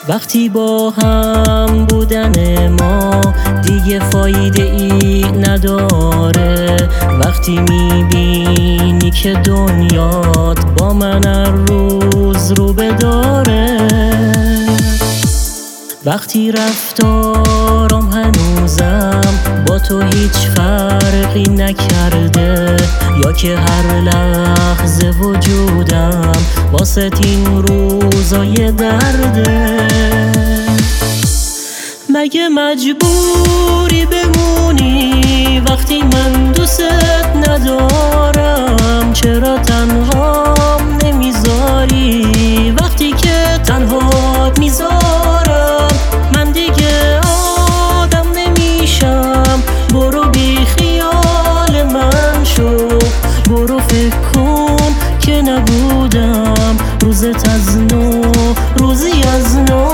وقتی با هم بودن ما دیگه فایده ای نداره، وقتی میبینی که دنیات با من هر روز رو بداره، وقتی رفتارم هنوزم با تو هیچ فرقی نکرده، یا که هر لحظه وجودم واسه این روزای درده. مگه مجبوری بمونی وقتی من دوست ندارم؟ چرا تنهام نمیذاری وقتی که تنهات میذارم؟ من دیگه آدم نمیشم، برو بی خیال من شو، برو فکر کن که نبودم روزت از نو، روزی از نو.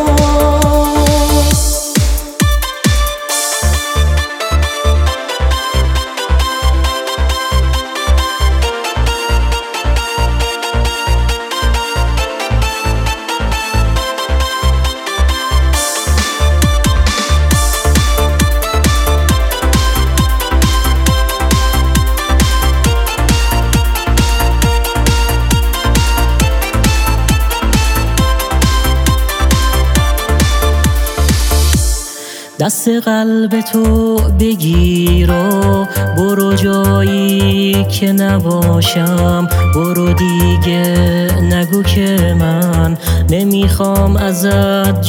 دست قلب تو بگیر و برو جایی که نباشم، برو دیگه نگو که من نمیخوام ازت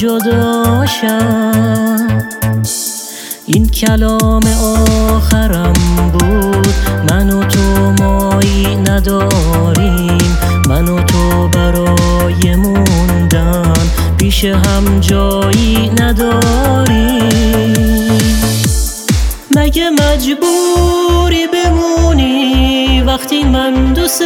جداشم. این کلام آخرم بود، من و تو مایی نداریم، من و تو برای موندن پیش هم جایی نداریم. مگه مجبوری بمونی وقتی من دوست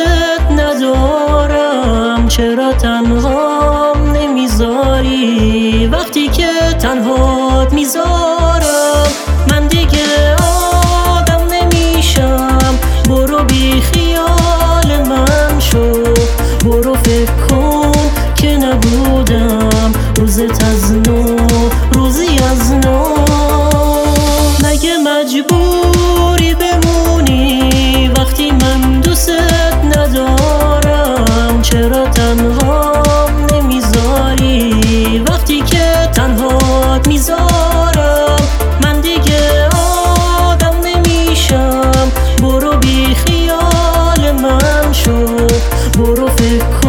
ندارم؟ چرا تنهام نمیذاری وقتی که تنهات میذارم؟ من دیگه آدم نمیشم، برو بی خیال من شو، برو فکر کن که نبودم روزت از نو، روزی از نو. مگه مجبوری بمونی وقتی من دوست ندارم؟ چرا تنهام نمیذاری وقتی که تنهات میذارم؟ من دیگه آدم نمیشم، برو بی خیال من شو، برو فکر